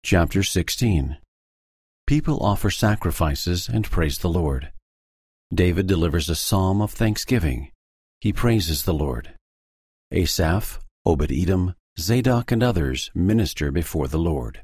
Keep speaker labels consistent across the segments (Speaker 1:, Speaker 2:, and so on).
Speaker 1: Chapter 16. People offer sacrifices and praise the Lord. David delivers a psalm of thanksgiving. He praises the Lord. Asaph, Obed-Edom, Zadok, and others minister before the Lord.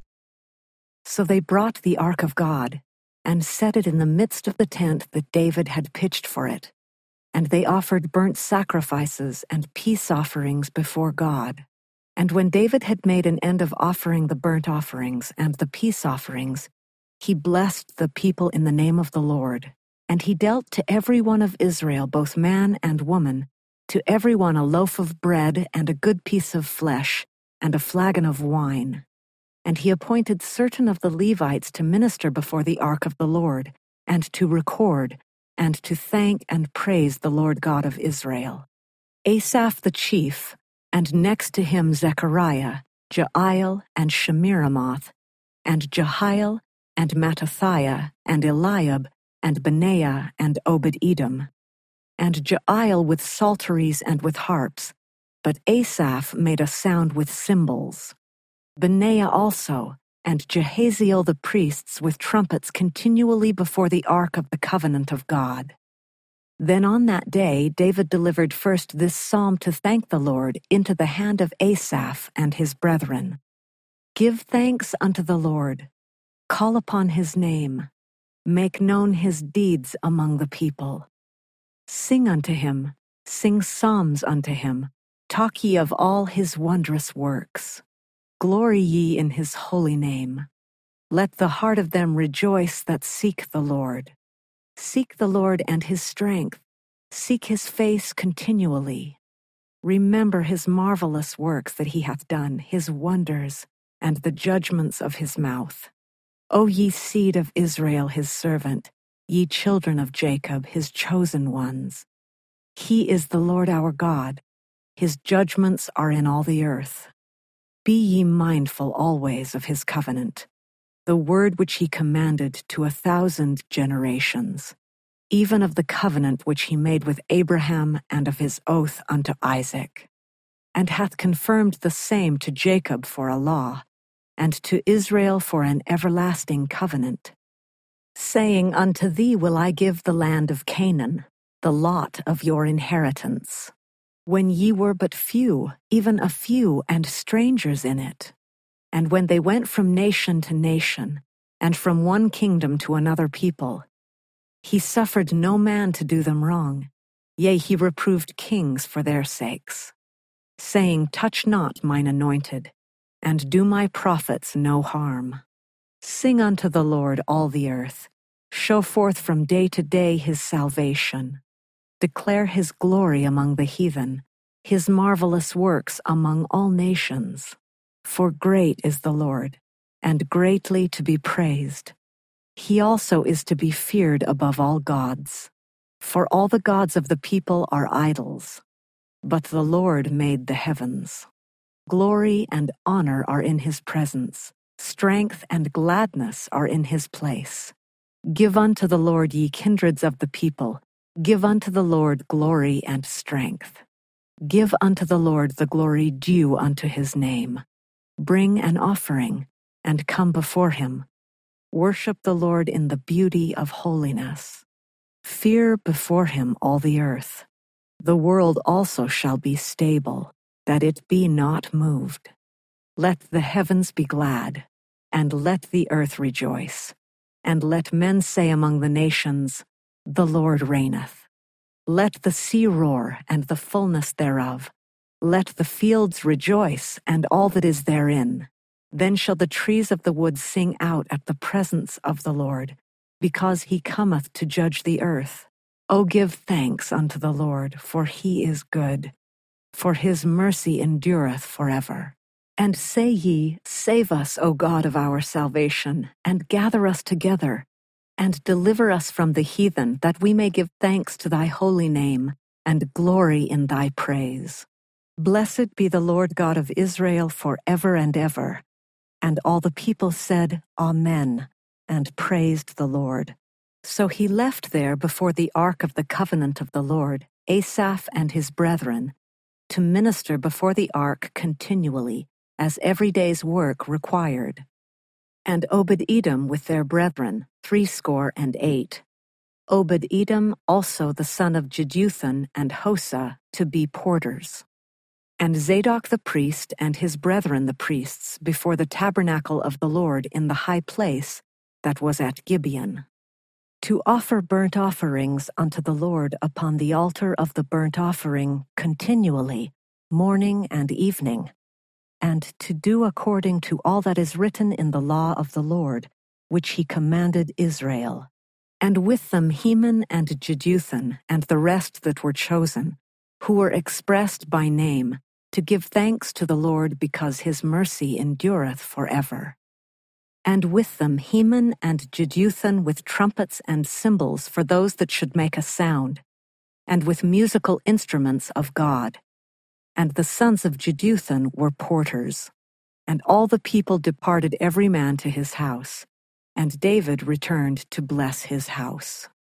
Speaker 2: So they brought the ark of God, and set it in the midst of the tent that David had pitched for it. And they offered burnt sacrifices and peace offerings before God. And when David had made an end of offering the burnt offerings and the peace offerings, he blessed the people in the name of the Lord. And he dealt to every one of Israel, both man and woman, to every one a loaf of bread and a good piece of flesh and a flagon of wine. And he appointed certain of the Levites to minister before the ark of the Lord, and to record, and to thank and praise the Lord God of Israel. Asaph the chief, and next to him Zechariah, Jael, and Shemiramoth, and Jehiel, and Mattathiah, and Eliab, and Benaiah, and Obed-Edom, and Jael with psalteries and with harps, but Asaph made a sound with cymbals. Benaiah also, and Jehaziel the priests with trumpets continually before the ark of the covenant of God. Then on that day David delivered first this psalm to thank the Lord into the hand of Asaph and his brethren. Give thanks unto the Lord. Call upon his name. Make known his deeds among the people. Sing unto him. Sing psalms unto him. Talk ye of all his wondrous works. Glory ye in his holy name. Let the heart of them rejoice that seek the Lord. Seek the Lord and his strength. Seek his face continually. Remember his marvelous works that he hath done, his wonders, and the judgments of his mouth. O ye seed of Israel his servant, ye children of Jacob his chosen ones. He is the Lord our God. His judgments are in all the earth. Be ye mindful always of his covenant, the word which he commanded to 1,000 generations, even of the covenant which he made with Abraham and of his oath unto Isaac, and hath confirmed the same to Jacob for a law, and to Israel for an everlasting covenant, saying, Unto thee will I give the land of Canaan, the lot of your inheritance, when ye were but few, even a few, and strangers in it. And when they went from nation to nation, and from one kingdom to another people, he suffered no man to do them wrong, yea, he reproved kings for their sakes, saying, Touch not mine anointed, and do my prophets no harm. Sing unto the Lord all the earth, show forth from day to day his salvation. Declare his glory among the heathen, his marvelous works among all nations. For great is the Lord, and greatly to be praised. He also is to be feared above all gods. For all the gods of the people are idols, but the Lord made the heavens. Glory and honor are in his presence. Strength and gladness are in his place. Give unto the Lord, ye kindreds of the people. Give unto the Lord glory and strength. Give unto the Lord the glory due unto his name. Bring an offering, and come before him. Worship the Lord in the beauty of holiness. Fear before him all the earth. The world also shall be stable, that it be not moved. Let the heavens be glad, and let the earth rejoice. And let men say among the nations, The Lord reigneth. Let the sea roar, and the fullness thereof. Let the fields rejoice, and all that is therein. Then shall the trees of the wood sing out at the presence of the Lord, because he cometh to judge the earth. O give thanks unto the Lord, for he is good, for his mercy endureth forever. And say ye, Save us, O God of our salvation, and gather us together, and deliver us from the heathen, that we may give thanks to thy holy name, and glory in thy praise. Blessed be the Lord God of Israel forever and ever. And all the people said, Amen, and praised the Lord. So he left there before the ark of the covenant of the Lord, Asaph and his brethren, to minister before the ark continually, as every day's work required. And Obed-Edom with their brethren, 68. Obed-Edom also the son of Jeduthun and Hosa to be porters. And Zadok the priest and his brethren the priests before the tabernacle of the Lord in the high place that was at Gibeon, to offer burnt offerings unto the Lord upon the altar of the burnt offering continually, morning and evening, and to do according to all that is written in the law of the Lord, which he commanded Israel. And with them Heman and Jeduthun and the rest that were chosen, who were expressed by name, to give thanks to the Lord because his mercy endureth forever. And with them Heman and Jeduthun with trumpets and cymbals for those that should make a sound, and with musical instruments of God. And the sons of Jeduthun were porters. And all the people departed every man to his house, and David returned to bless his house.